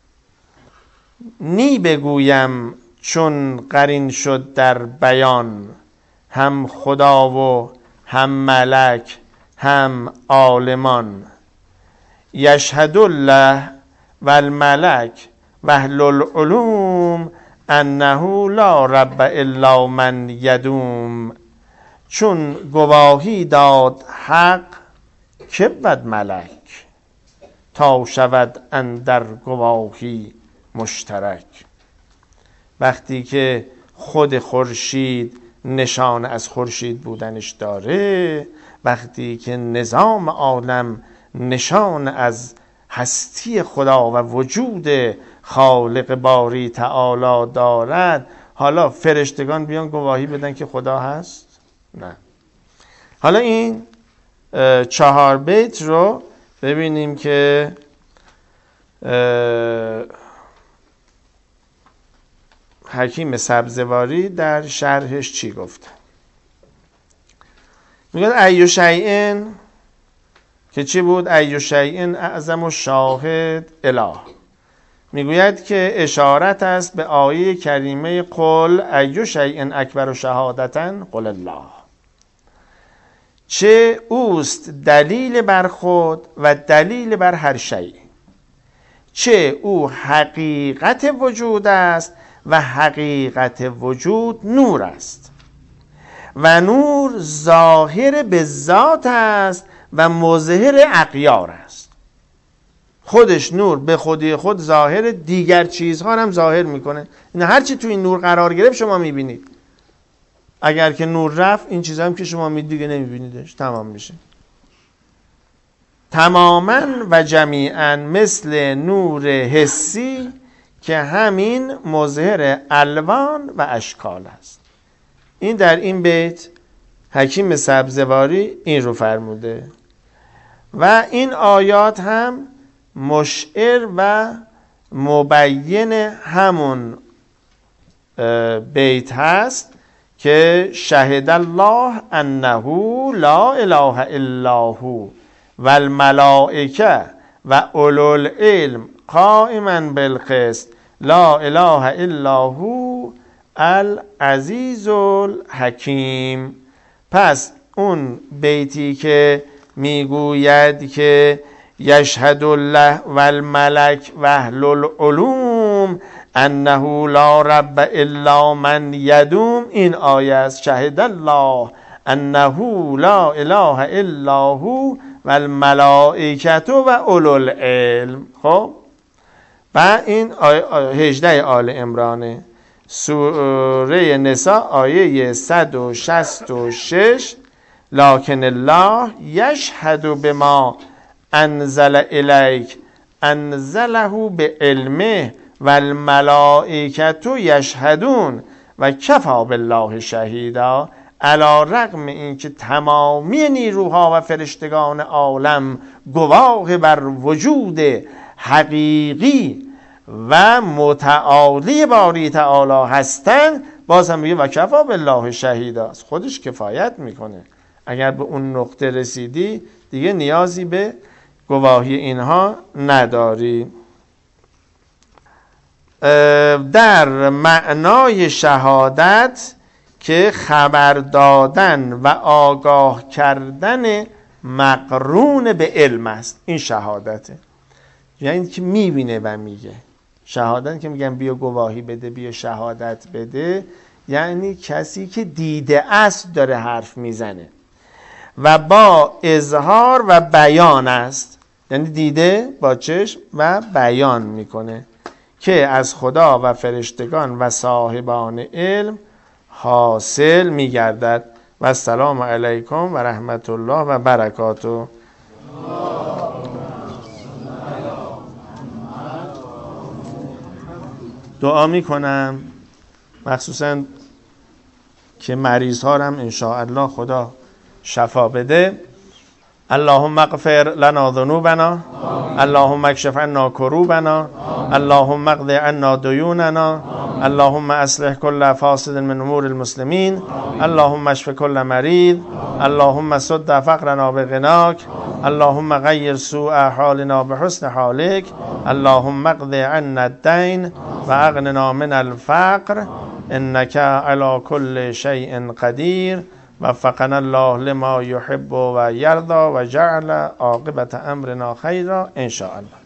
نی بگویم چون قرین شد در بیان، هم خدا و هم ملک هم عالمان، یشهد الله و الملک و اهل العلوم انه لا رب الا من یدوم. چون گواهی داد حق که بود ملک، تا شود اندر گواهی مشترک. وقتی که خود خورشید نشان از خورشید بودنش داره، وقتی که نظام عالم نشان از هستی خدا و وجود خالق باری تعالی دارد، حالا فرشتگان بیان گواهی بدن که خدا هست؟ نه. حالا این 4 بیت رو ببینیم که حکیم سبزواری در شرحش چی گفته. میگه ای شیء که چی بود؟ ای شیء اعظم الشاهد اله. میگوید که اشارت است به آیه کریمه قل ای شیء اکبر شهادتا قل الله. چه اوست دلیل بر خود و دلیل بر هر شیء، چه او حقیقت وجود است و حقیقت وجود نور است و نور ظاهر به ذات است و مظهر اغیار است. خودش نور به خودی خود ظاهر، دیگر چیزها هم ظاهر میکنه. این هرچی توی این نور قرار گرفت شما میبینید. اگر که نور رفت این چیزا هم که شما میدید دیگه نمیبینیدش، تمام میشه. تماما و جمیعا مثل نور حسی که همین مظهر الوان و اشکال است. این در این بیت حکیم سبزواری این رو فرموده و این آیات هم مشعر و مبین همون بیت هست که شهد الله انه لا اله الا هو و الملائکه و اولو العلم قائما بالقسط لا اله الا هو العزیز الحکیم. پس اون بیتی که میگوید که یشهد الله و الملک و اهل العلوم انه لا رب الا من یدوم، این آیه است. شهد الله انه لا اله الا هو و الملائکه و اولو العلم. خب و این 18 آل عمران. سوره نساء آیه 166 لکن الله یشهد بما انزل الیک انزله بعلمه و الملائکه یشهدون و کفی بالله شهیدا علی رغم اینکه تمامی نیروها و فرشتگان عالم گواه بر وجود حقیقی و متعالی باری تعالی هستند، باز هم میگه و کفا بالله شهیدا، خودش کفایت میکنه. اگر به اون نقطه رسیدی دیگه نیازی به گواهی اینها نداری. در معنای شهادت که خبر دادن و آگاه کردن مقرون به علم است، این شهادته. یعنی که میبینه و میگه. شهادت که میگن بیا گواهی بده، بیا شهادت بده، یعنی کسی که دیده است داره حرف میزنه و با اظهار و بیان است، یعنی دیده با چشم و بیان میکنه که از خدا و فرشتگان و صاحبان علم حاصل میگردد. و السلام علیکم و رحمت الله و برکاته. دعا میکنم مخصوصا که مریض ها هم انشاءالله خدا شفا بده. اللهم اغفر لنا ذنوبنا، اللهم اکشف عنا کروبنا، اللهم اقض عنا دیوننا، اللهم اصلح كل فاسد من امور المسلمین، اللهم اشف كل مريض، اللهم سد فقرنا بغناك، اللهم غير سوء حالنا بحسن حالك، اللهم اقض عنا الدين واغننا من الفقر انك على كل شيء قدير. وفقنا الله لما يحب و يرضى و جعل عاقبة امرنا خيرا ان شاء الله.